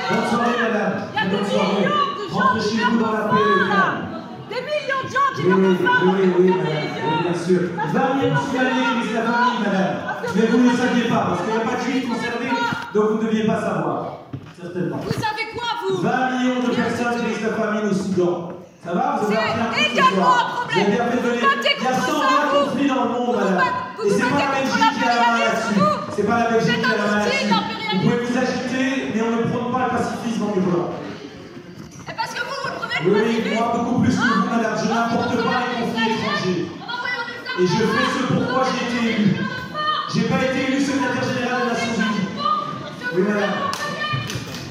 Bonne soirée, madame. Il y a des Bonne soirée. millions de gens Rentrez qui chez meurent vous dans la paix et le calme. Des millions de gens qui Oui, meurent de faim. oui, madame. Oui, bien sûr. 20 millions de Soudanais qui visent la famille, madame. Mais vous ne le saviez pas, parce qu'il n'y a pas de juifs concernés, donc vous ne deviez pas savoir. Certainement. Vous savez quoi, vous? 20 millions de personnes qui visent la famille au Soudan. Ça va? Vous avez appris un C'est également un problème. Vous avez bien fait de donner. Il y a 120 conflits dans le monde, madame. Et c'est pas la Belgique qui a la main là-dessus. C'est pas la Belgique qui a la main là-dessus. Vous pouvez vous agiter, mais on ne prône pas le pacifisme en Europe. Et parce que vous le prenez le Oui, pacifisme. moi beaucoup plus que vous, madame. Je n'importe pas les conflits étrangers. Et je fais ce pourquoi j'ai été élu. J'ai pas été élu secrétaire général des Nations Unies. Oui, madame.